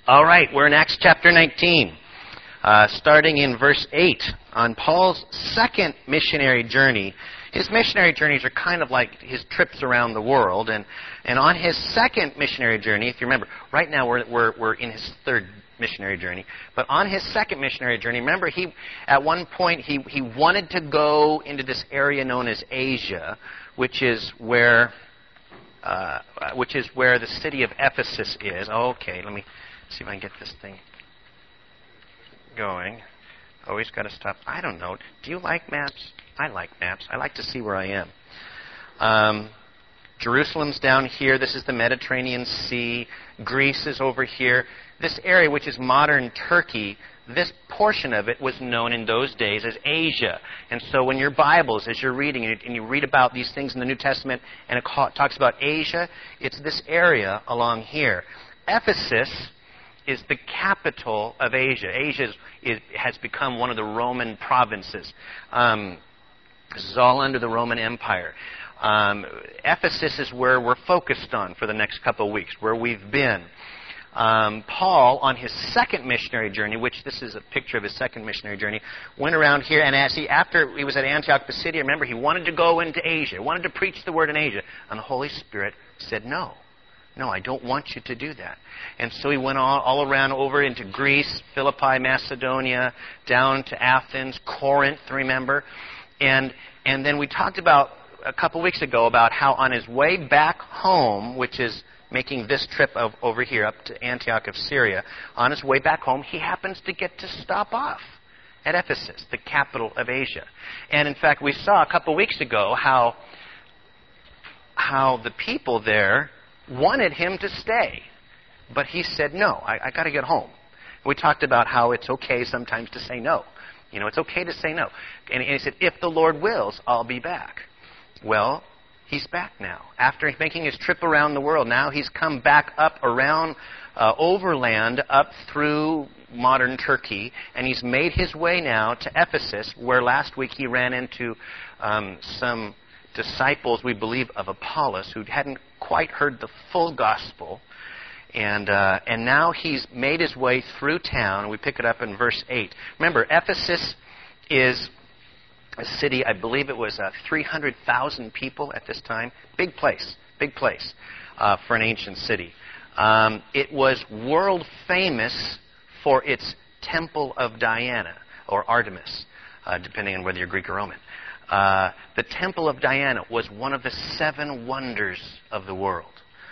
All right, we're in Acts chapter 19, starting in verse 8. On Paul's second missionary journey, his missionary journeys are kind of like his trips around the world, and on his second missionary journey, if you remember, right now we're in his third missionary journey, but on his second missionary journey, remember, at one point he wanted to go into this area known as Asia, which is where the city of Ephesus is. Okay, let me see if I can get this thing going. Always got to stop. I don't know. Do you like maps? I like maps. I like to see where I am. Jerusalem's down here. This is the Mediterranean Sea. Greece is over here. This area, which is modern Turkey, this portion of it was known in those days as Asia. And so when your Bibles, as you're reading it, and you read about these things in the New Testament, and it talks about Asia, it's this area along here. Ephesus is the capital of Asia. Asia has become one of the Roman provinces. This is all under the Roman Empire. Ephesus is where we're focused on for the next couple of weeks, where we've been. Paul, on his second missionary journey, which this is a picture of his second missionary journey, went around here, and after he was at Antioch Pisidia, remember, he wanted to go into Asia, wanted to preach the word in Asia, and the Holy Spirit said, no, I don't want you to do that. And so he went all around over into Greece, Philippi, Macedonia, down to Athens, Corinth, remember, and then we talked about a couple weeks ago about how on his way back home, which is making this trip over here up to Antioch of Syria, on his way back home, he happens to get to stop off at Ephesus, the capital of Asia. And in fact, we saw a couple weeks ago how the people there wanted him to stay. But he said, no, I got to get home. We talked about how it's okay sometimes to say no. You know, it's okay to say no. And he said, if the Lord wills, I'll be back. Well, he's back now. After making his trip around the world, now he's come back up around, overland, up through modern Turkey, and he's made his way now to Ephesus, where last week he ran into some disciples, we believe, of Apollos, who hadn't quite heard the full gospel. And now he's made his way through town. We pick it up in verse 8. Remember, Ephesus is a city, I believe it was 300,000 people at this time. Big place for an ancient city. It was world famous for its Temple of Diana, or Artemis, depending on whether you're Greek or Roman. The Temple of Diana was one of the 7 wonders of the world.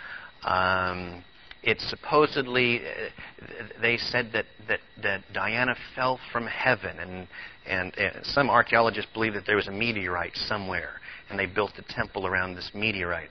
It supposedly, they said that Diana fell from heaven, and some archaeologists believe that there was a meteorite somewhere, and they built the temple around this meteorite.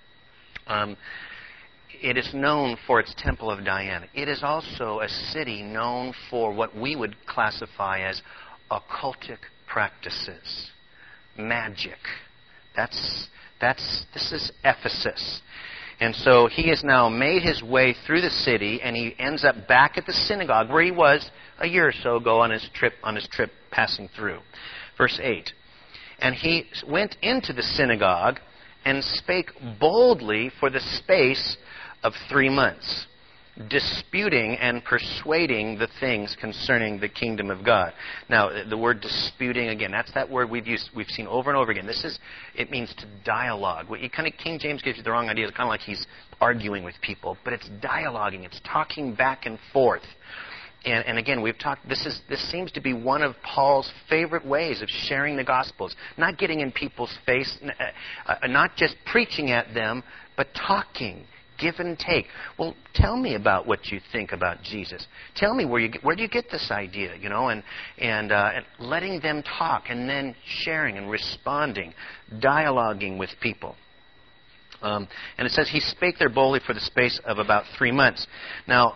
It is known for its Temple of Diana. It is also a city known for what we would classify as occultic practices, magic. This is Ephesus. And so he has now made his way through the city, and he ends up back at the synagogue where he was a year or so ago on his trip passing through. Verse 8. And he went into the synagogue and spake boldly for the space of 3 months, disputing and persuading the things concerning the kingdom of God. Now, the word disputing, again, that's that word we've seen over and over again. It means to dialogue. King James gives you the wrong idea. It's kind of like he's arguing with people, but it's dialoguing. It's talking back and forth. And again, we've talked. This seems to be one of Paul's favorite ways of sharing the Gospels. Not getting in people's face, not just preaching at them, but talking. Give and take. Well, tell me about what you think about Jesus. Tell me where do you get this idea, and letting them talk, and then sharing and responding, dialoguing with people. And it says he spake there boldly for the space of about 3 months. Now,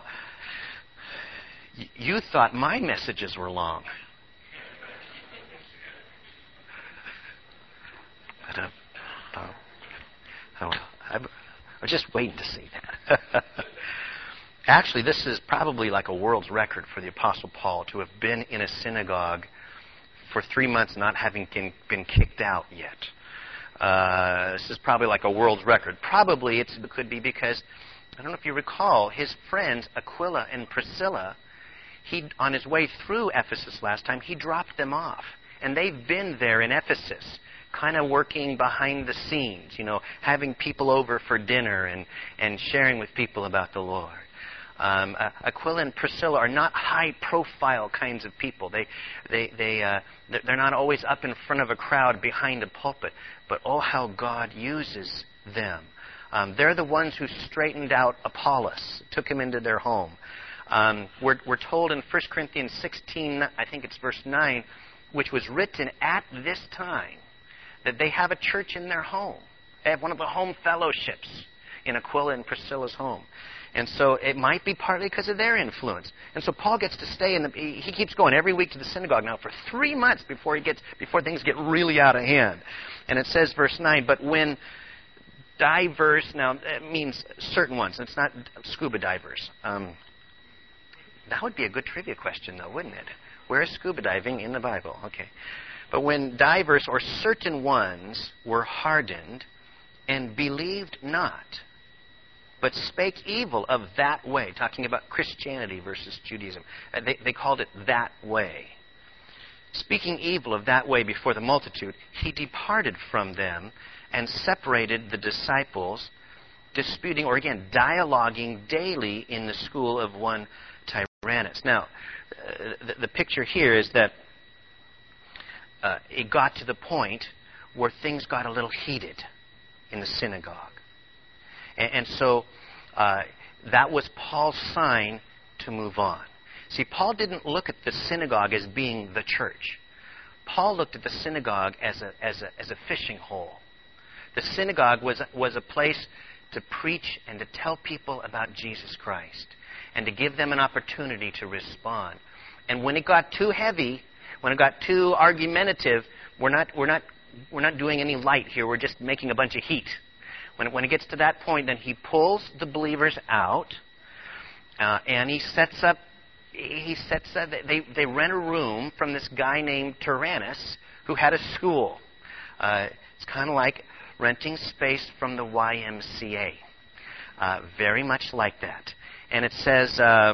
you thought my messages were long. But, I was just waiting to see that. Actually, this is probably like a world's record for the Apostle Paul to have been in a synagogue for 3 months not having been kicked out yet. This is probably like a world's record. Probably it could be because I don't know if you recall, his friends Aquila and Priscilla, on his way through Ephesus last time, he dropped them off. And they've been there in Ephesus, kind of working behind the scenes, having people over for dinner and sharing with people about the Lord. Aquila and Priscilla are not high-profile kinds of people. They're not always up in front of a crowd behind a pulpit. But oh, how God uses them. They're the ones who straightened out Apollos, took him into their home. We're told in 1 Corinthians 16, I think it's verse 9, which was written at this time, that they have a church in their home. They have one of the home fellowships in Aquila and Priscilla's home. And so it might be partly because of their influence. And so Paul gets to stay he keeps going every week to the synagogue now for 3 months before things get really out of hand. And it says, verse 9, but when divers, now it means certain ones. It's not scuba divers. That would be a good trivia question, though, wouldn't it? Where is scuba diving in the Bible? Okay. But when divers or certain ones were hardened and believed not, but spake evil of that way, talking about Christianity versus Judaism. They called it that way. Speaking evil of that way before the multitude, he departed from them and separated the disciples, disputing, or again, dialoguing daily in the school of one Tyrannus. Now, the picture here is that it got to the point where things got a little heated in the synagogue. And so that was Paul's sign to move on. See, Paul didn't look at the synagogue as being the church. Paul looked at the synagogue as a fishing hole. The synagogue was a place to preach and to tell people about Jesus Christ and to give them an opportunity to respond. And when it got too heavy, when it got too argumentative, we're not doing any light here. We're just making a bunch of heat. When it gets to that point, then he pulls the believers out, and he sets up. They rent a room from this guy named Tyrannus, who had a school. It's kind of like renting space from the YMCA, very much like that. And it says,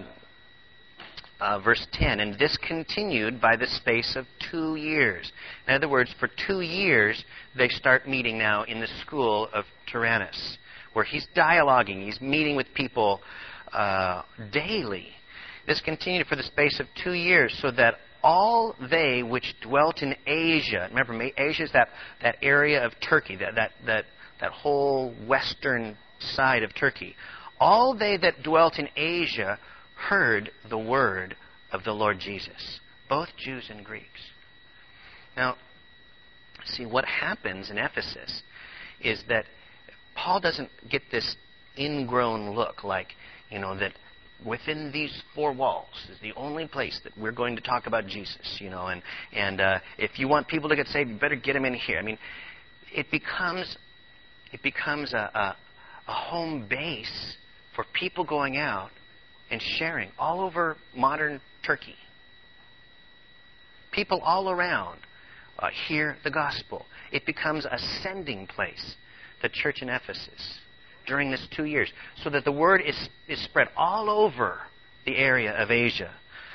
verse 10, and this continued by the space of 2 years. In other words, for 2 years, they start meeting now in the school of Tyrannus, where he's dialoguing, he's meeting with people daily. This continued for the space of 2 years, so that all they which dwelt in Asia, remember, Asia is that area of Turkey, that whole western side of Turkey. All they that dwelt in Asia heard the word of the Lord Jesus, both Jews and Greeks. Now, see, what happens in Ephesus is that Paul doesn't get this ingrown look like, that within these 4 walls is the only place that we're going to talk about Jesus, and if you want people to get saved, you better get them in here. I mean, it becomes a home base for people going out and sharing all over modern Turkey. People all around hear the gospel. It becomes a sending place, the church in Ephesus, during this 2 years, so that the word is spread all over the area of Asia.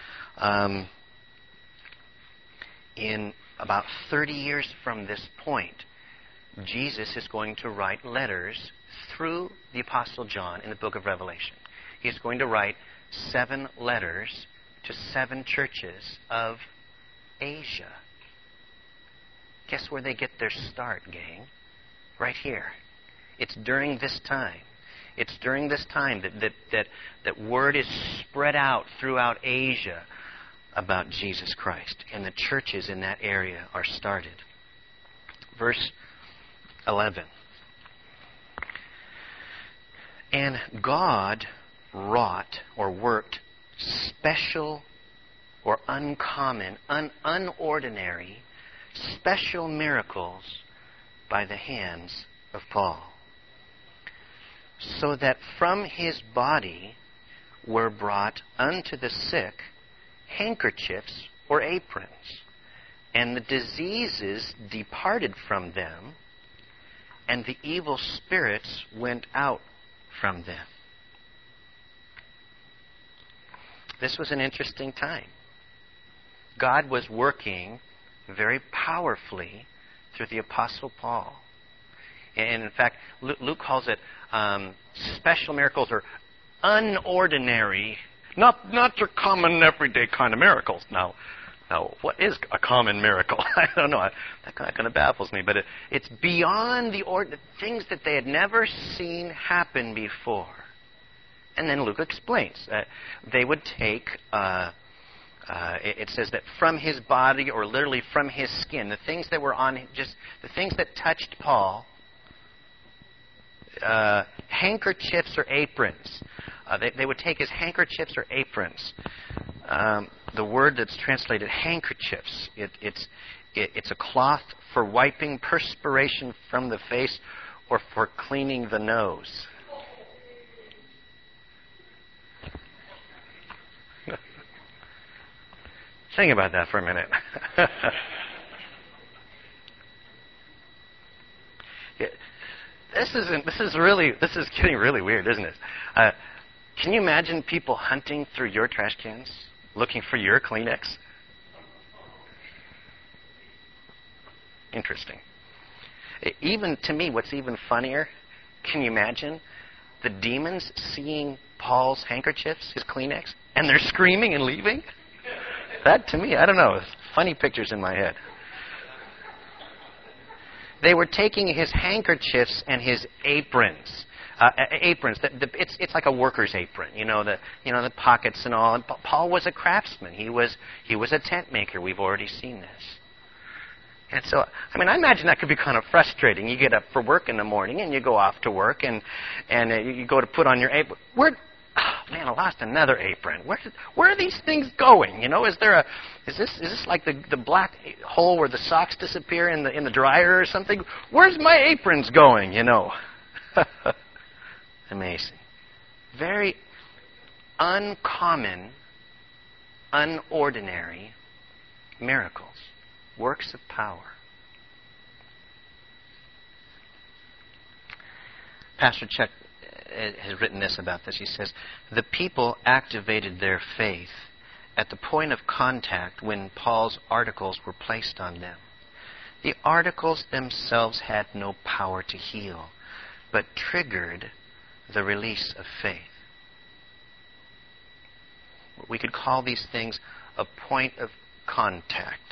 In about 30 years from this point, Jesus is going to write letters through the Apostle John in the book of Revelation. He's going to write 7 letters to 7 churches of Asia. Guess where they get their start, gang? Right here. It's during this time. It's during this time that word is spread out throughout Asia about Jesus Christ. And the churches in that area are started. Verse 11. And God wrought or worked special or uncommon, unordinary, special miracles by the hands of Paul, so that from his body were brought unto the sick handkerchiefs or aprons, and the diseases departed from them, and the evil spirits went out from them. This was an interesting time. God was working very powerfully through the Apostle Paul. And in fact, Luke calls it special miracles or unordinary, not your common everyday kind of miracles. Now, what is a common miracle? I don't know. That kind of baffles me. But it's beyond the things that they had never seen happen before. And then Luke explains that they would take, it says that from his body, or literally from his skin, the things that were on, just the things that touched Paul, handkerchiefs or aprons. They would take his handkerchiefs or aprons. The word that's translated handkerchiefs, it's a cloth for wiping perspiration from the face or for cleaning the nose. Think about that for a minute. This is getting really weird, isn't it? Can you imagine people hunting through your trash cans, looking for your Kleenex? Interesting. Even to me, what's even funnier, can you imagine the demons seeing Paul's handkerchiefs, his Kleenex, and they're screaming and leaving? That, to me, I don't know. Funny pictures in my head. They were taking his handkerchiefs and his aprons. Aprons. It's like a worker's apron. The pockets and all. And Paul was a craftsman. He was a tent maker. We've already seen this. And so, I imagine that could be kind of frustrating. You get up for work in the morning and you go off to work and you go to put on your apron. I lost another apron. Where are these things going? Is this like the black hole where the socks disappear in the dryer or something? Where's my aprons going? Amazing. Very uncommon, unordinary miracles, works of power. Pastor Chuck has written this about this. He says, the people activated their faith at the point of contact when Paul's articles were placed on them. The articles themselves had no power to heal, but triggered the release of faith. We could call these things a point of contact.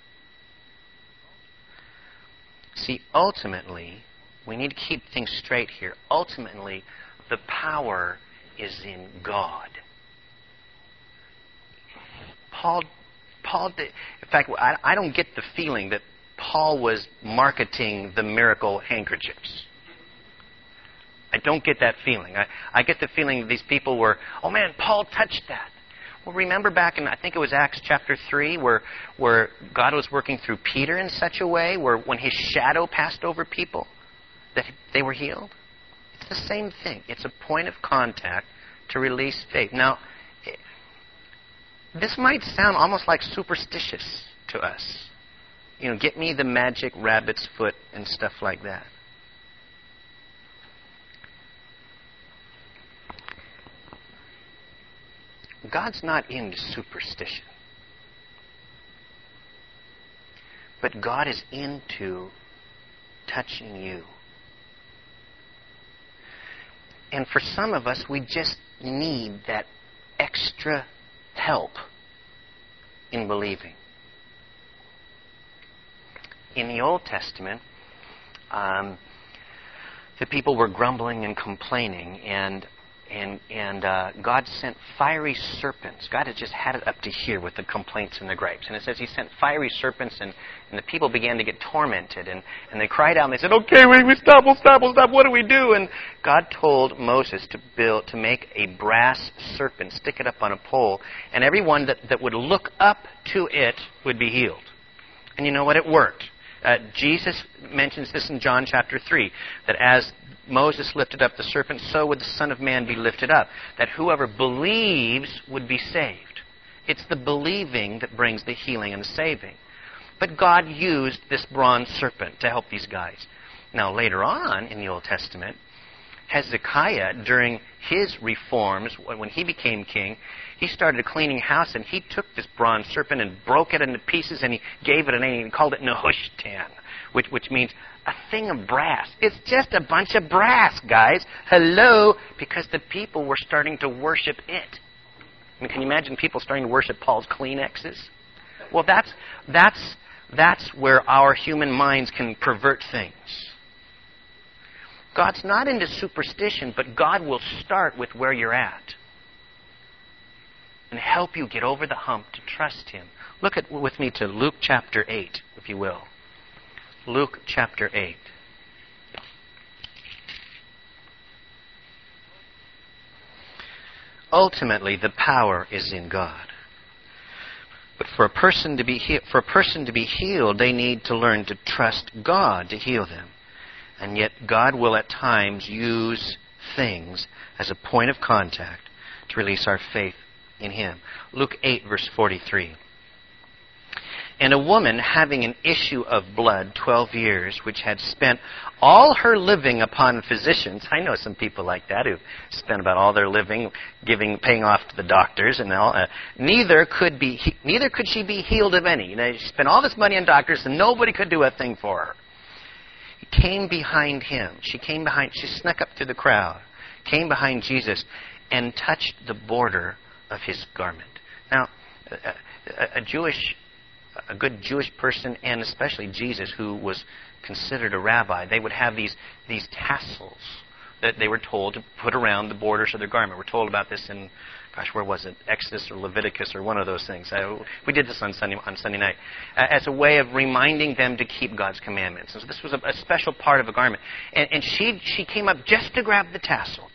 See, ultimately, we need to keep things straight here. Ultimately, the power is in God. Paul did, in fact, I don't get the feeling that Paul was marketing the miracle handkerchiefs. I don't get that feeling. I get the feeling these people were, oh man, Paul touched that. Well, remember back in, I think it was Acts chapter 3, where God was working through Peter in such a way where when his shadow passed over people, that they were healed? It's the same thing. It's a point of contact to release faith. Now, this might sound almost like superstitious to us. Get me the magic rabbit's foot and stuff like that. God's not into superstition. But God is into touching you. And for some of us, we just need that extra help in believing. In the Old Testament, the people were grumbling and complaining, and God sent fiery serpents. God had just had it up to here with the complaints and the gripes. And it says He sent fiery serpents, and the people began to get tormented. And they cried out, and they said, okay, we stop, we'll stop. What do we do? And God told Moses to make a brass serpent, stick it up on a pole, and everyone that would look up to it would be healed. And you know what? It worked. Jesus mentions this in John chapter 3, that as Moses lifted up the serpent, so would the Son of Man be lifted up, that whoever believes would be saved. It's the believing that brings the healing and the saving. But God used this bronze serpent to help these guys. Now, later on in the Old Testament, Hezekiah, during his reforms, when he became king, he started cleaning house, and he took this bronze serpent and broke it into pieces, and he gave it a name. He called it Nehushtan, which means a thing of brass. It's just a bunch of brass, guys. Hello? Because the people were starting to worship it. I mean, can you imagine people starting to worship Paul's Kleenexes? Well, that's where our human minds can pervert things. God's not into superstition, but God will start with where you're at and help you get over the hump to trust Him. Look with me to Luke chapter 8, if you will. Luke chapter 8. Ultimately, the power is in God. But for a person to be healed, they need to learn to trust God to heal them. And yet God will at times use things as a point of contact to release our faith in Him. Luke 8, verse 43. And a woman having an issue of blood 12 years, which had spent all her living upon physicians. I know some people like that who spend about all their living paying off to the doctors and all. Neither could she be healed of any. She spent all this money on doctors and nobody could do a thing for her. He came behind him. She snuck up through the crowd, came behind Jesus, and touched the border of His garment. Now, a good Jewish person, and especially Jesus, who was considered a rabbi, they would have these tassels that they were told to put around the borders of their garment. We're told about this in, where was it? Exodus or Leviticus or one of those things. We did this on Sunday night as a way of reminding them to keep God's commandments. And so this was a special part of a garment. And she came up just to grab the tassel.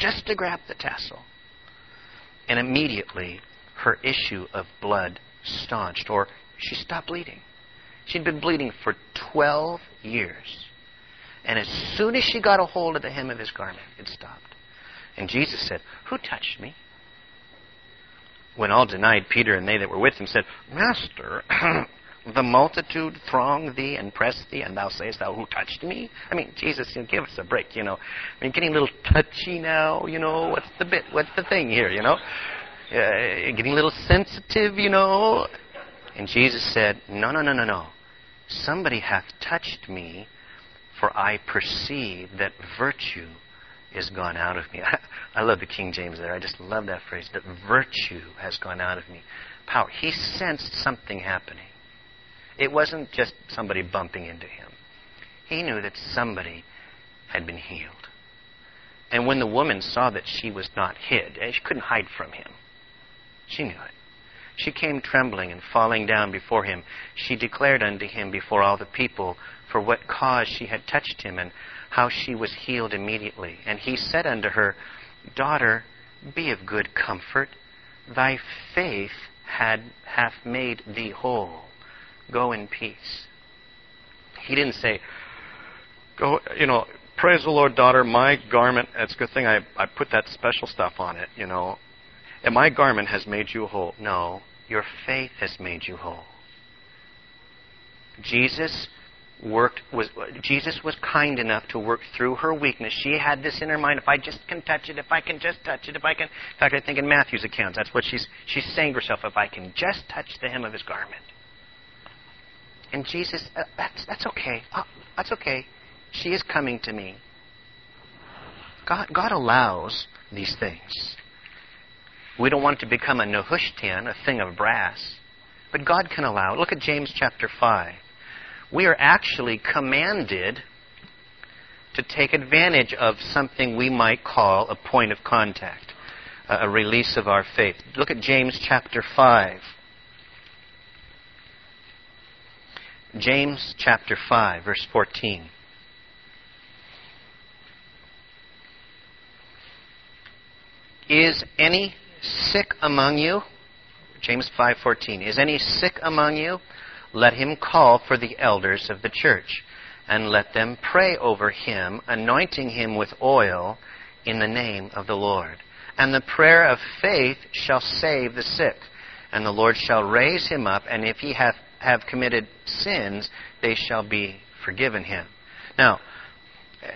And immediately her issue of blood staunched, or she stopped bleeding. She'd been bleeding for 12 years. And as soon as she got a hold of the hem of His garment, it stopped. And Jesus said, "Who touched me?" When all denied, Peter and they that were with him said, "Master, the multitude throng thee and press thee, and thou sayest thou, who touched me?" I mean, Jesus, give us a break, I mean, getting a little touchy now, what's the thing here, getting a little sensitive, And Jesus said, No. Somebody hath touched me, for I perceive that virtue is gone out of me. I love the King James there. I just love that phrase, that virtue has gone out of me. Power. He sensed something happening. It wasn't just somebody bumping into him. He knew that somebody had been healed. And when the woman saw that she was not hid, she couldn't hide from him. She knew it. She came trembling and falling down before him. She declared unto him before all the people for what cause she had touched him, and how she was healed immediately. And he said unto her, Daughter, be of good comfort. Thy faith hath made thee whole. Go in peace. He didn't say, go, praise the Lord, daughter, my garment, it's a good thing I put that special stuff on it, and my garment has made you whole. No, your faith has made you whole. Jesus was kind enough to work through her weakness. She had this in her mind, if I just can touch it, if I can just touch it, if I can. In fact, I think in Matthew's account, that's what she's saying to herself, if I can just touch the hem of His garment. And Jesus, that's okay. That's okay. She is coming to me. God allows these things. We don't want it to become a Nehushtan, a thing of brass. But God can allow it. Look at James chapter 5. We are actually commanded to take advantage of something we might call a point of contact, a release of our faith. Look at James chapter 5. James chapter 5, verse 14. Is any sick among you? James 5:14. Is any sick among you? Let him call for the elders of the church, and let them pray over him, anointing him with oil in the name of the Lord. And the prayer of faith shall save the sick, and the Lord shall raise him up, and if he have committed sins, they shall be forgiven him. Now,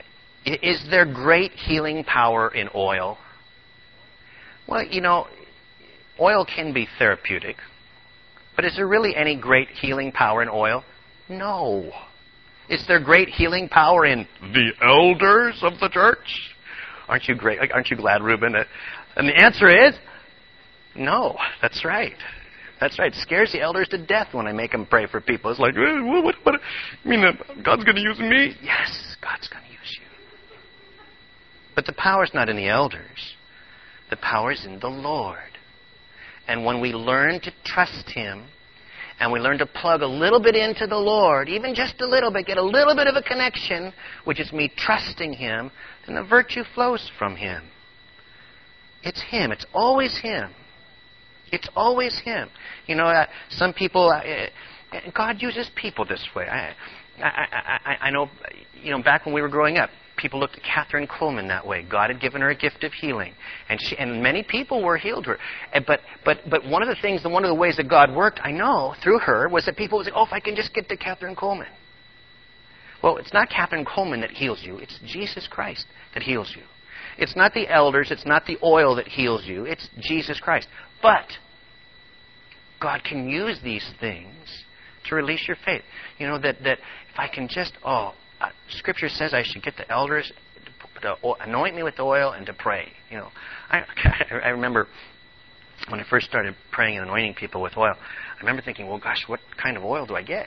Is there great healing power in oil? Well, oil can be therapeutic. But is there really any great healing power in oil? No. Is there great healing power in the elders of the church? Aren't you great? Aren't you glad, Reuben? And the answer is no. That's right. That's right. It scares the elders to death when I make them pray for people. It's like, what? You mean God's going to use me? Yes, God's going to use you. But the power's not in the elders. The power's in the Lord. And when we learn to trust Him, and we learn to plug a little bit into the Lord, even just a little bit, get a little bit of a connection, which is me trusting Him, then the virtue flows from Him. It's Him. It's always Him. It's always Him. Some people, God uses people this way. I know, back when we were growing up, people looked at Catherine Coleman that way. God had given her a gift of healing, and many people were healed her. But one of the ways that God worked, I know, through her, was that people would say, "Oh, if I can just get to Catherine Coleman." Well, it's not Catherine Coleman that heals you. It's Jesus Christ that heals you. It's not the elders. It's not the oil that heals you. It's Jesus Christ. But God can use these things to release your faith. That if I can just, Scripture says I should get the elders to anoint me with oil and to pray. I remember when I first started praying and anointing people with oil, I remember thinking, well, gosh, what kind of oil do I get?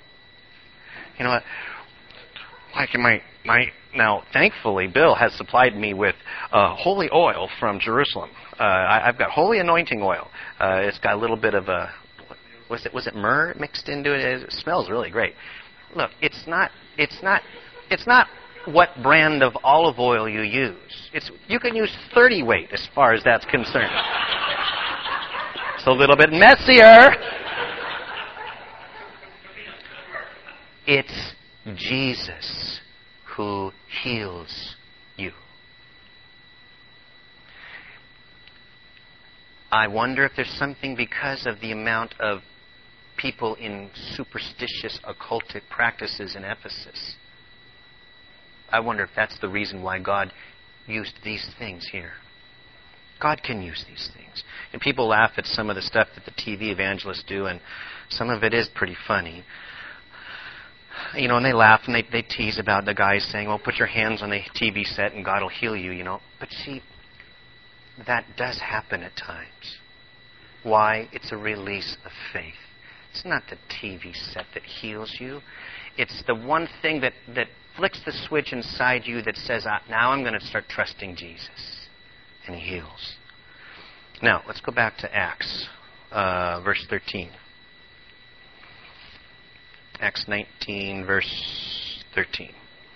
Now, thankfully, Bill has supplied me with holy oil from Jerusalem. I've got holy anointing oil. It's got a little bit of was it myrrh mixed into it? It smells really great. Look, it's not what brand of olive oil you use. You can use 30 weight as far as that's concerned. It's a little bit messier. It's Jesus who heals you. I wonder if there's something because of the amount of people in superstitious occultic practices in Ephesus. I wonder if that's the reason why God used these things here. God can use these things. And people laugh at some of the stuff that the TV evangelists do, and some of it is pretty funny. And they laugh and they tease about the guys saying, well, put your hands on the TV set and God will heal you, But see, that does happen at times. Why? It's a release of faith. It's not the TV set that heals you. It's the one thing that flicks the switch inside you that says, now I'm going to start trusting Jesus. And He heals. Now, let's go back to Acts, verse 13. Acts 19, verse 13.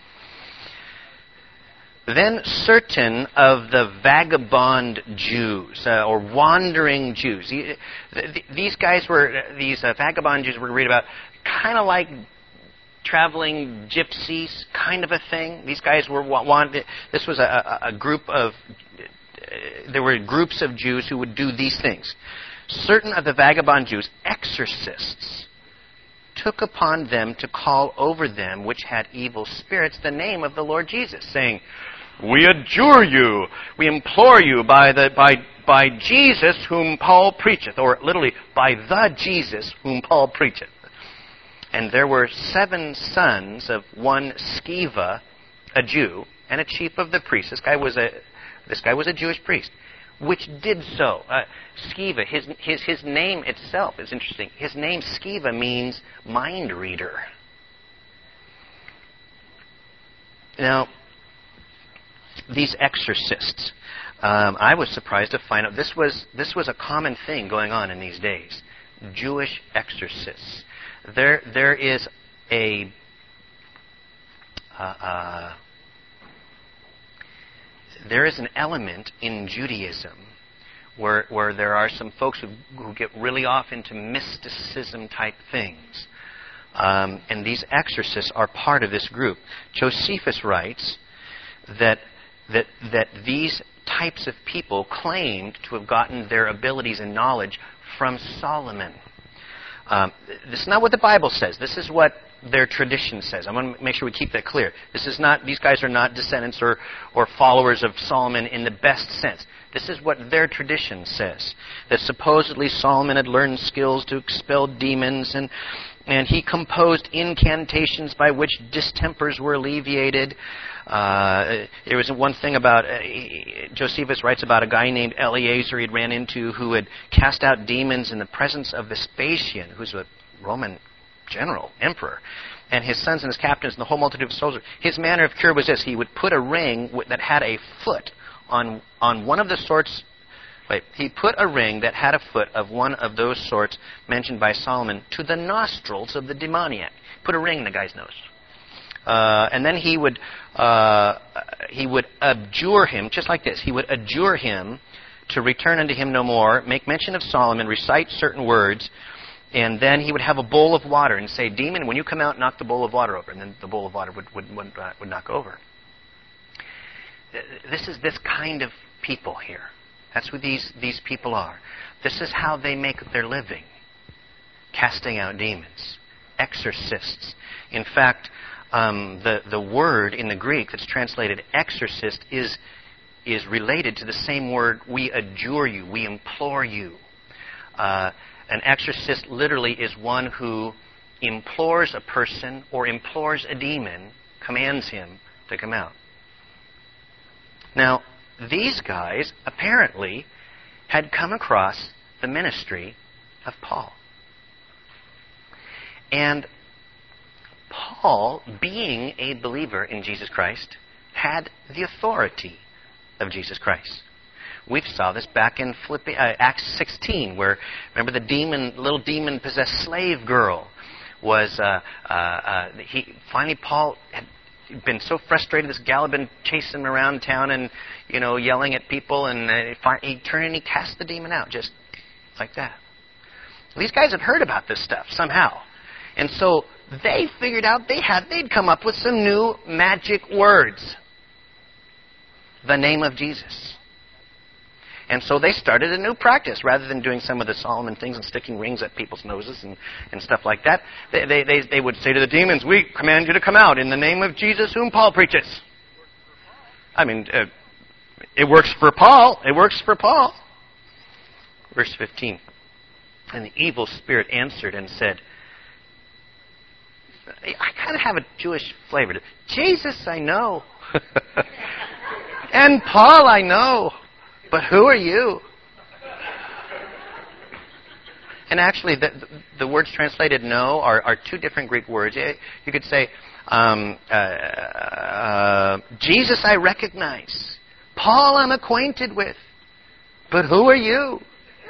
Then certain of the vagabond Jews, or wandering Jews. These vagabond Jews we're going to read about, kind of like traveling gypsies, kind of a thing. These guys were this was a group of, there were groups of Jews who would do these things. Certain of the vagabond Jews, exorcists, took upon them to call over them which had evil spirits the name of the Lord Jesus, saying, we adjure you, we implore you by Jesus whom Paul preacheth, or literally, by the Jesus whom Paul preacheth. And there were 7 sons of one Sceva, a Jew, and a chief of the priests. This guy was a Jewish priest, which did so. Sceva, his name itself is interesting. His name, Sceva, means mind reader. Now, these exorcists, I was surprised to find out this was a common thing going on in these days. Jewish exorcists. There is there is an element in Judaism where there are some folks who get really off into mysticism type things. And these exorcists are part of this group. Josephus writes that these types of people claimed to have gotten their abilities and knowledge from Solomon. This is not what the Bible says. This is what their tradition says. I want to make sure we keep that clear. These guys are not descendants or followers of Solomon in the best sense. This is what their tradition says. That supposedly Solomon had learned skills to expel demons, and he composed incantations by which distempers were alleviated. There was one thing about, Josephus writes about a guy named Eleazar he'd ran into who had cast out demons in the presence of Vespasian, who's a Roman general, emperor, and his sons and his captains and the whole multitude of soldiers. His manner of cure was this. He would put a ring that had a foot on one of the sorts. He put a ring that had a foot of one of those sorts mentioned by Solomon to the nostrils of the demoniac. Put a ring in the guy's nose. And then he would adjure him, just like this. He would adjure him to return unto him no more, make mention of Solomon, recite certain words, and then he would have a bowl of water and say, "Demon, when you come out, knock the bowl of water over." And then the bowl of water would knock over. This is this kind of people here. That's who these people are. This is how they make their living, casting out demons, exorcists. In fact, the word in the Greek that's translated exorcist is related to the same word, we adjure you, we implore you. An exorcist literally is one who implores a person or implores a demon, commands him to come out. Now, these guys apparently had come across the ministry of Paul. And Paul, being a believer in Jesus Christ, had the authority of Jesus Christ. We saw this back in Acts 16, where, remember, the little demon-possessed slave girl was, finally Paul had been so frustrated, this gal had been chasing him around town and, yelling at people, and he turned and he cast the demon out, just like that. These guys had heard about this stuff somehow. And so they figured out they'd come up with some new magic words. The name of Jesus. And so they started a new practice. Rather than doing some of the Solomon things and sticking rings at people's noses and stuff like that, they would say to the demons, "We command you to come out in the name of Jesus whom Paul preaches." I mean, it works for Paul. It works for Paul. Verse 15. And the evil spirit answered and said, I kind of have a Jewish flavor to it. Jesus, I know. And Paul, I know. But who are you? And actually, the words translated "know" are two different Greek words. You could say, Jesus I recognize. Paul I'm acquainted with. But who are you?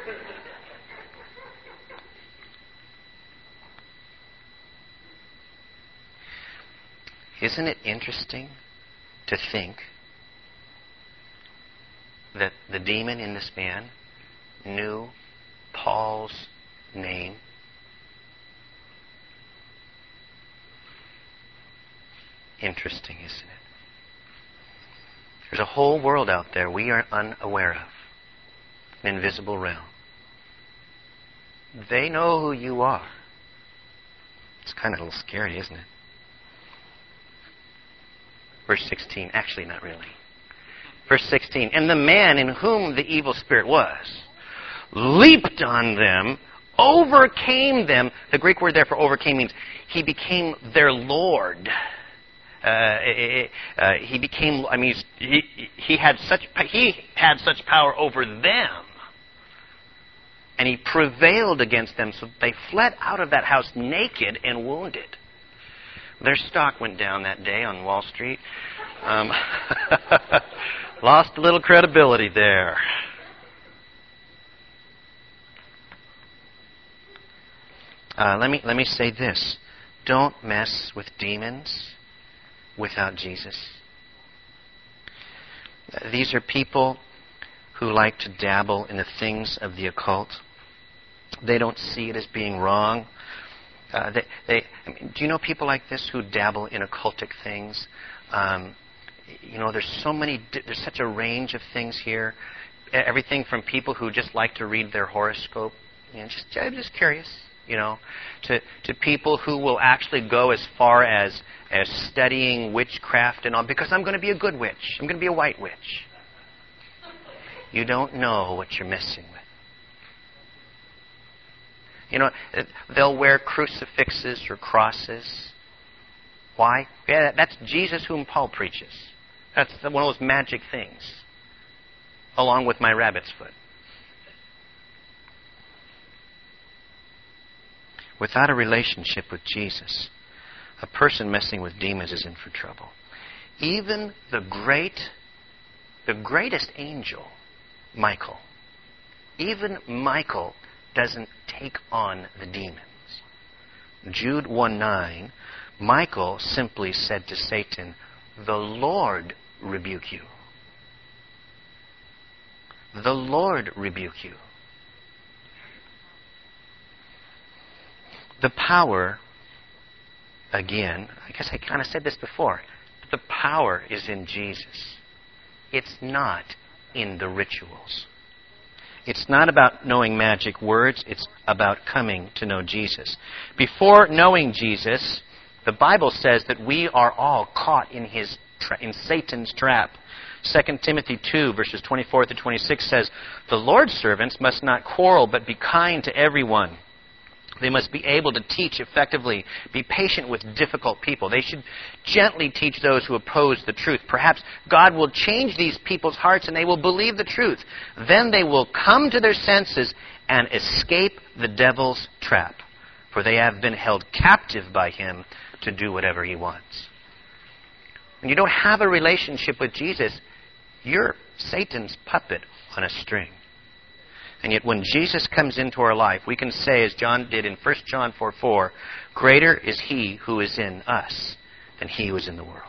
Isn't it interesting to think that the demon in this man knew Paul's name? Interesting, isn't it? There's a whole world out there we are unaware of, an invisible realm. They know who you are. It's kind of a little scary, isn't it? Verse 16. Actually, not really. Verse 16. And the man in whom the evil spirit was leaped on them, overcame them. The Greek word there for overcame means he became their lord. He became. I mean, he had such power over them, and he prevailed against them. So they fled out of that house naked and wounded. Their stock went down that day on Wall Street. Lost a little credibility there. Let me say this: don't mess with demons without Jesus. These are people who like to dabble in the things of the occult. They don't see it as being wrong. I mean, do you know people like this who dabble in occultic things? There's such a range of things here. Everything from people who just like to read their horoscope. I'm just curious. to people who will actually go as far as studying witchcraft and all, because I'm going to be a good witch. I'm going to be a white witch. You don't know what you're messing with. They'll wear crucifixes or crosses. Why? Yeah, that's Jesus whom Paul preaches. That's one of those magic things, along with my rabbit's foot. Without a relationship with Jesus, a person messing with demons is in for trouble. Even the greatest angel, Michael, even Michael doesn't take on the demons. Jude 1:9, Michael simply said to Satan, "The Lord rebuke you. The Lord rebuke you." The power, again, I guess I kind of said this before, the power is in Jesus. It's not in the rituals. It's not about knowing magic words. It's about coming to know Jesus. Before knowing Jesus, the Bible says that we are all caught in in Satan's trap. 2 Timothy 2, verses 24 to 26 says, "The Lord's servants must not quarrel, but be kind to everyone. They must be able to teach effectively, be patient with difficult people. They should gently teach those who oppose the truth. Perhaps God will change these people's hearts and they will believe the truth. Then they will come to their senses and escape the devil's trap, for they have been held captive by him to do whatever he wants." When you don't have a relationship with Jesus, you're Satan's puppet on a string. And yet when Jesus comes into our life, we can say, as John did in 1 John 4:4, "Greater is he who is in us than he who is in the world."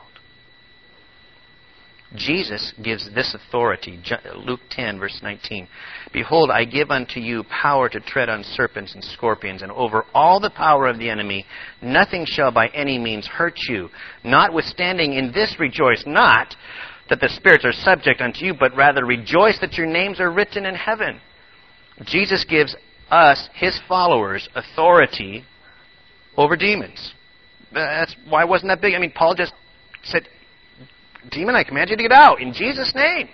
Jesus gives this authority. Luke 10, verse 19. "Behold, I give unto you power to tread on serpents and scorpions, and over all the power of the enemy. Nothing shall by any means hurt you. Notwithstanding in this rejoice not that the spirits are subject unto you, but rather rejoice that your names are written in heaven." Jesus gives us, his followers, authority over demons. Why wasn't that big? I mean, Paul just said, "Demon, I command you to get out in Jesus' name."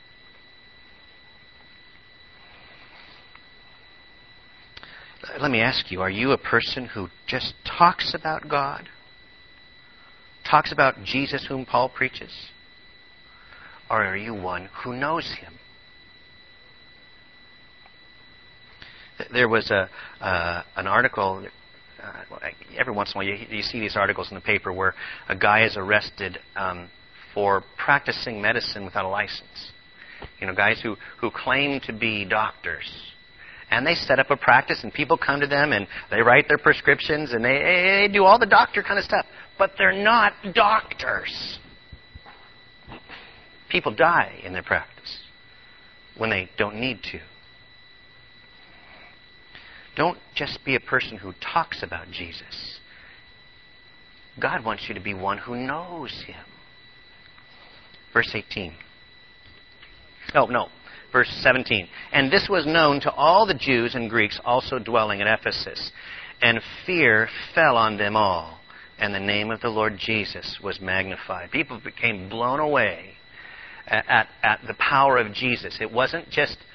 Let me ask you, are you a person who just talks about God? Talks about Jesus whom Paul preaches? Or are you one who knows him? There was an article, every once in a while you see these articles in the paper where a guy is arrested for practicing medicine without a license. Guys who claim to be doctors. And they set up a practice and people come to them and they write their prescriptions and they do all the doctor kind of stuff. But they're not doctors. People die in their practice when they don't need to. Don't just be a person who talks about Jesus. God wants you to be one who knows him. Verse 18. Verse 17. "And this was known to all the Jews and Greeks also dwelling at Ephesus. And fear fell on them all. And the name of the Lord Jesus was magnified." People became blown away at the power of Jesus. It wasn't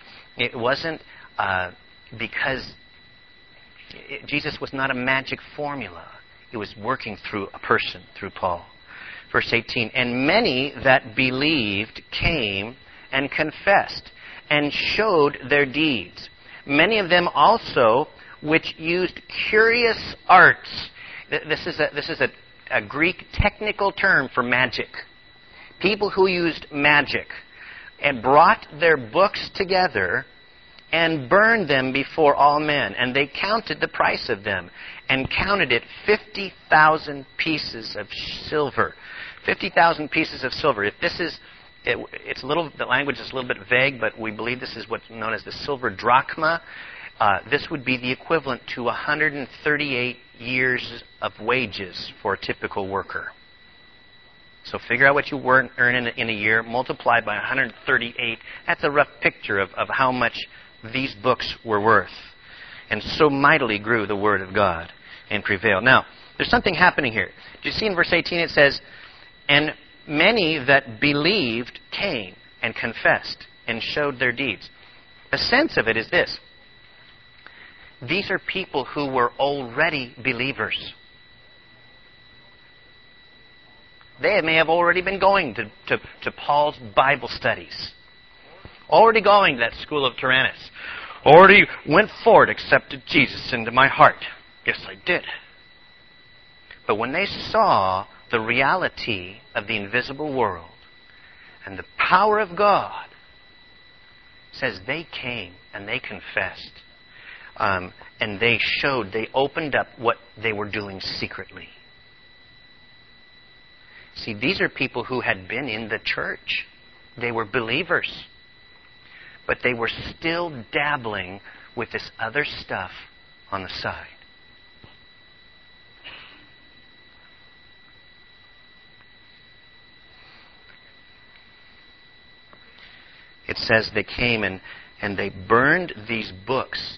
because Jesus was not a magic formula. It was working through a person, through Paul. Verse 18, "And many that believed came and confessed and showed their deeds. Many of them also which used curious arts." This is a Greek technical term for magic. People who used magic and brought their books together and burned them before all men. And they counted the price of them, and counted it 50,000 pieces of silver. 50,000 pieces of silver. If this is, it's a little, the language is a little bit vague, but we believe this is what's known as the silver drachma. This would be the equivalent to 138 years of wages for a typical worker. So figure out what you earn in a year, multiplied by 138. That's a rough picture of how much these books were worth. And so mightily grew the word of God and prevailed. Now, there's something happening here. Do you see in verse 18 it says, and many that believed came and confessed and showed their deeds. The sense of it is this. These are people who were already believers. They may have already been going to Paul's Bible studies. Already going to that school of Tyrannus. Already went forward, accepted Jesus into my heart. Yes, I did. But when they saw the reality of the invisible world and the power of God, it says they came and they confessed. And they opened up what they were doing secretly. See, these are people who had been in the church. They were believers. But they were still dabbling with this other stuff on the side. It says they came and they burned these books.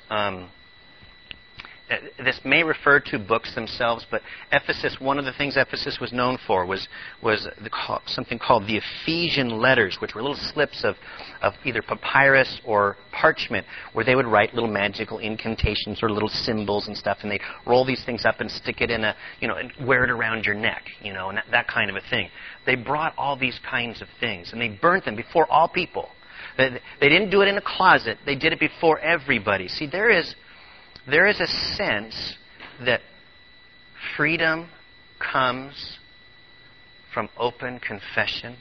This may refer to books themselves, but Ephesus, one of the things Ephesus was known for was something called the Ephesian letters, which were little slips of either papyrus or parchment, where they would write little magical incantations or little symbols and stuff, and they'd roll these things up and stick it in and wear it around your neck, and that kind of a thing. They brought all these kinds of things, and they burnt them before all people. They didn't do it in a closet. They did it before everybody. See, there is a sense that freedom comes from open confession.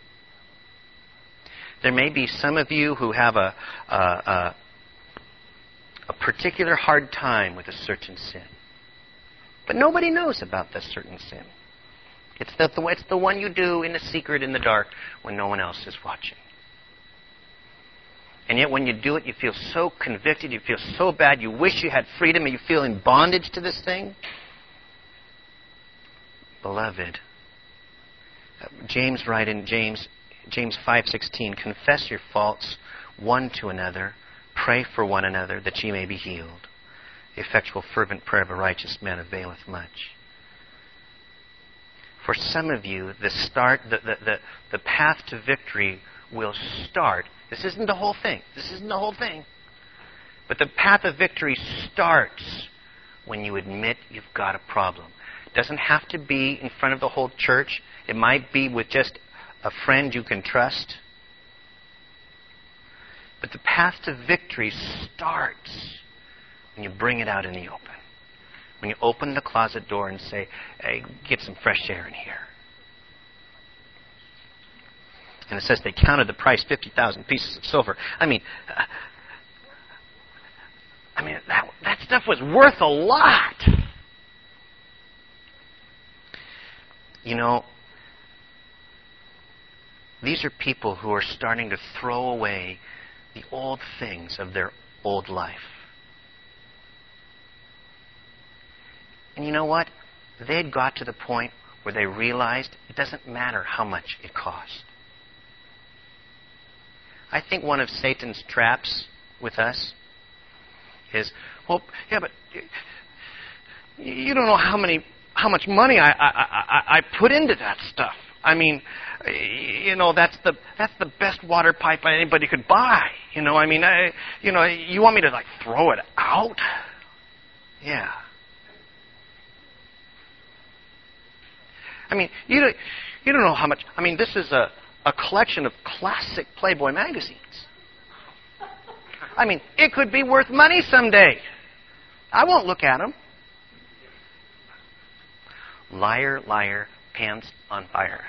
There may be some of you who have a particular hard time with a certain sin. But nobody knows about that certain sin. It's the one you do in the secret, in the dark, when no one else is watching. And yet when you do it, you feel so convicted, you feel so bad, you wish you had freedom, and you feel in bondage to this thing. Beloved, James writes in James 5:16, confess your faults one to another, pray for one another that ye may be healed. The effectual fervent prayer of a righteous man availeth much. For some of you, the path to victory will start. This isn't the whole thing. But the path of victory starts when you admit you've got a problem. It doesn't have to be in front of the whole church. It might be with just a friend you can trust. But the path to victory starts when you bring it out in the open. When you open the closet door and say, hey, get some fresh air in here. And it says they counted the price, 50,000 pieces of silver. I mean, that stuff was worth a lot. These are people who are starting to throw away the old things of their old life. And you know what? They had got to the point where they realized it doesn't matter how much it cost. I think one of Satan's traps with us is, well, yeah, but you don't know how much money I put into that stuff. I mean, that's the best water pipe anybody could buy. You want me to throw it out? Yeah. I mean, you don't know how much. I mean, this is a collection of classic Playboy magazines. I mean, it could be worth money someday. I won't look at them. Liar, liar, pants on fire.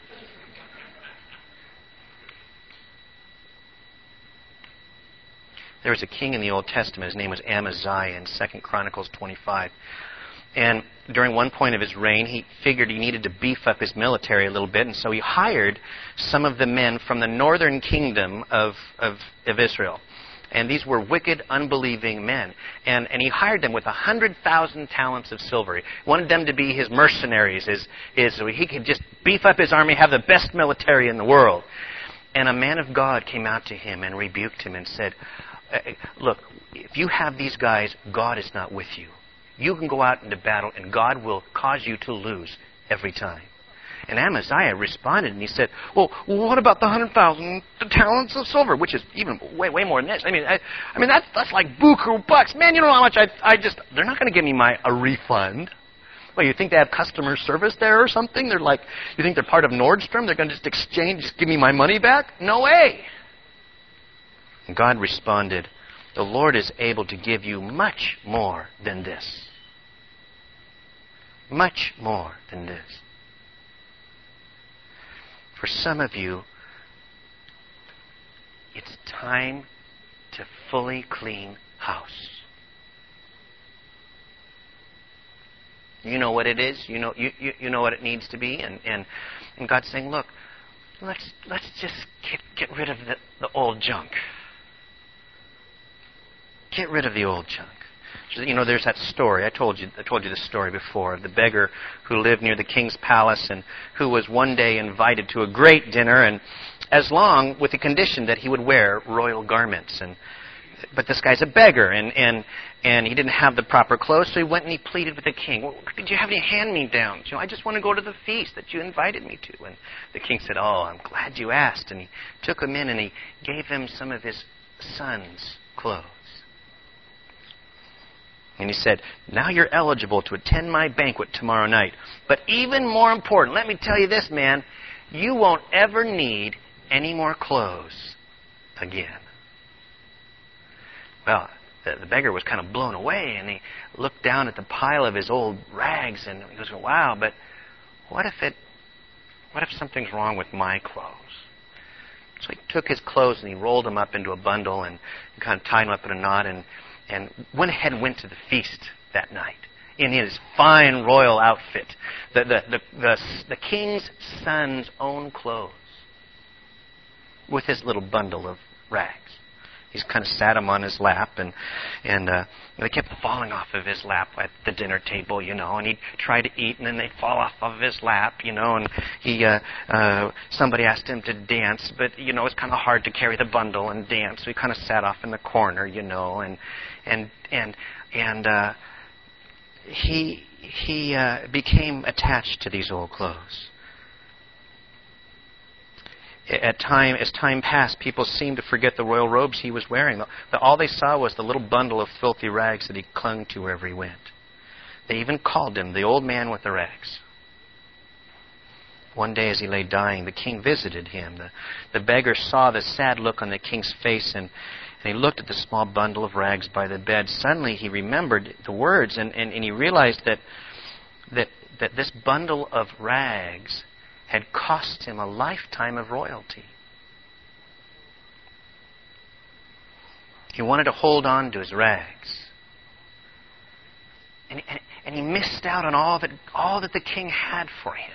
There was a king in the Old Testament. His name was Amaziah in 2 Chronicles 25. And during one point of his reign, he figured he needed to beef up his military a little bit, and so he hired some of the men from the northern kingdom of Israel. And these were wicked, unbelieving men. And he hired them with 100,000 talents of silver. He wanted them to be his mercenaries, so he could just beef up his army, have the best military in the world. And a man of God came out to him and rebuked him and said, Look, if you have these guys, God is not with you. You can go out into battle, and God will cause you to lose every time. And Amaziah responded, and he said, well, what about the 100,000 talents of silver, which is even way more than this? I mean, that's like buku bucks. Man, you know how much they're not going to give me a refund. Well, you think they have customer service there or something? They're like, you think they're part of Nordstrom? They're going to just give me my money back? No way. And God responded, the Lord is able to give you much more than this. Much more than this. For some of you, it's time to fully clean house. You know what it is. You know what it needs to be. And God's saying, look, let's just get rid of the old junk. Get rid of the old junk. You know, there's that story. I told you this story before of the beggar who lived near the king's palace and who was one day invited to a great dinner, and as long with the condition that he would wear royal garments. But this guy's a beggar, and he didn't have the proper clothes, so he went and he pleaded with the king. Well, could you have any hand-me-downs? I just want to go to the feast that you invited me to. And the king said, oh, I'm glad you asked. And he took him in and he gave him some of his son's clothes. And he said, now you're eligible to attend my banquet tomorrow night. But even more important, let me tell you this, man, you won't ever need any more clothes again. Well, the beggar was kind of blown away, and he looked down at the pile of his old rags, and he goes, wow, but what if something's wrong with my clothes? So he took his clothes and he rolled them up into a bundle and kind of tied them up in a knot and went ahead and went to the feast that night in his fine royal outfit, the king's son's own clothes, with his little bundle of rags. He's kind of sat him on his lap, and they kept falling off of his lap at the dinner table, and he'd try to eat, and then they'd fall off of his lap, and he somebody asked him to dance, but it's kind of hard to carry the bundle and dance, so he kind of sat off in the corner, he became attached to these old clothes. As time passed, people seemed to forget the royal robes he was wearing. All they saw was the little bundle of filthy rags that he clung to wherever he went. They even called him the old man with the rags. One day as he lay dying, the king visited him. The beggar saw the sad look on the king's face, and he looked at the small bundle of rags by the bed. Suddenly he remembered the words, and he realized that this bundle of rags had cost him a lifetime of royalty. He wanted to hold on to his rags. And he missed out on all that the king had for him.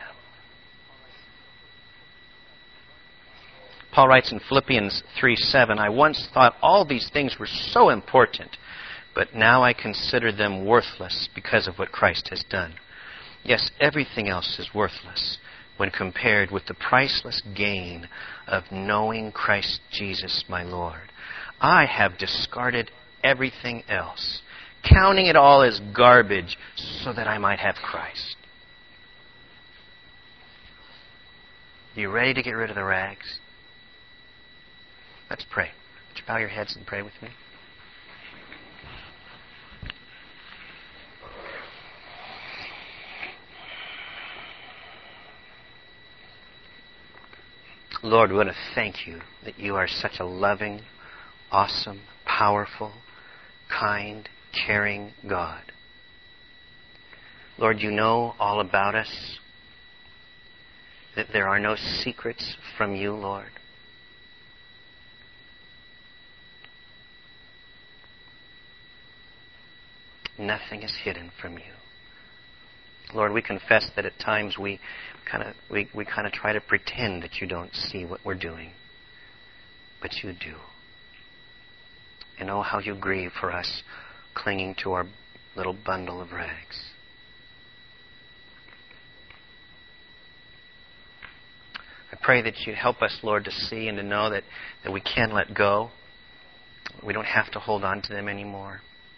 Paul writes in Philippians 3:7, I once thought all these things were so important, but now I consider them worthless because of what Christ has done. Yes, everything else is worthless when compared with the priceless gain of knowing Christ Jesus my Lord. I have discarded everything else, counting it all as garbage so that I might have Christ. You ready to get rid of the rags? Let's pray. Would you bow your heads and pray with me? Lord, we want to thank you that you are such a loving, awesome, powerful, kind, caring God. Lord, you know all about us, that there are no secrets from you, Lord. Nothing is hidden from you. Lord, we confess that at times we kind of try to pretend that you don't see what we're doing, but you do. And oh, how you grieve for us clinging to our little bundle of rags. I pray that you'd help us, Lord, to see and to know that we can let go, We don't have to hold on to them anymore.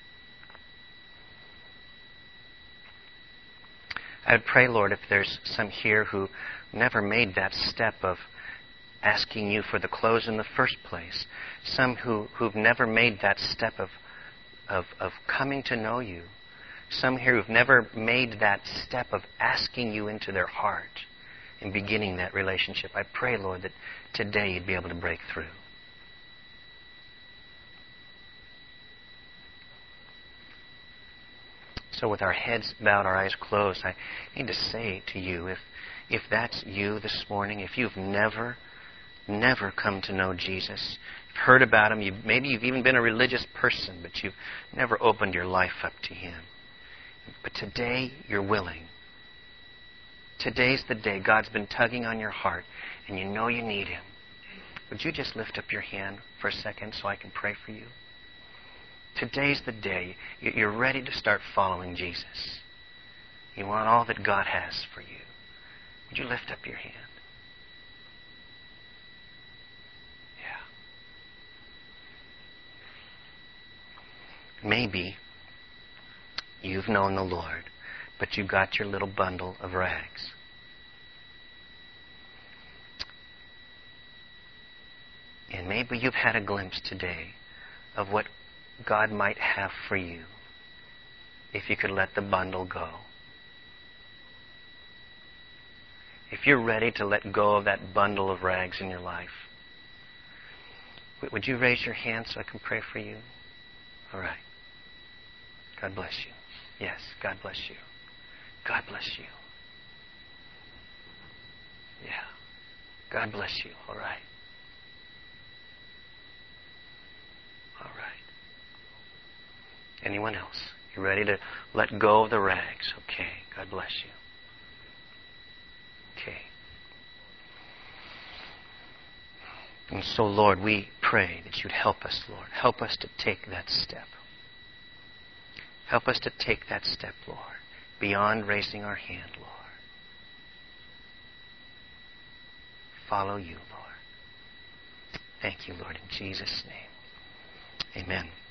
I would pray, Lord, if there's some here who never made that step of asking you for the clothes in the first place, some who've never made that step of coming to know you, some here who've never made that step of asking you into their heart and beginning that relationship, I pray, Lord, that today you'd be able to break through. So with our heads bowed, our eyes closed, I need to say to you, if that's you this morning, if you've never come to know Jesus, you've heard about Him, maybe you've even been a religious person, but you've never opened your life up to Him. But today you're willing. Today's the day. God's been tugging on your heart, and you know you need Him. Would you just lift up your hand for a second so I can pray for you? Today's the day. You're ready to start following Jesus. You want all that God has for you. Would you lift up your hand? Yeah. Maybe you've known the Lord, but you've got your little bundle of rags. And maybe you've had a glimpse today of what God might have for you if you could let the bundle go. If you're ready to let go of that bundle of rags in your life, would you raise your hand so I can pray for you? All right. God bless you. Yes, God bless you. God bless you. Yeah. God bless you. All right. All right. Anyone else? You ready to let go of the rags? Okay. God bless you. Okay. And so, Lord, we pray that you'd help us, Lord. Help us to take that step. Help us to take that step, Lord, beyond raising our hand, Lord. Follow you, Lord. Thank you, Lord, in Jesus' name. Amen.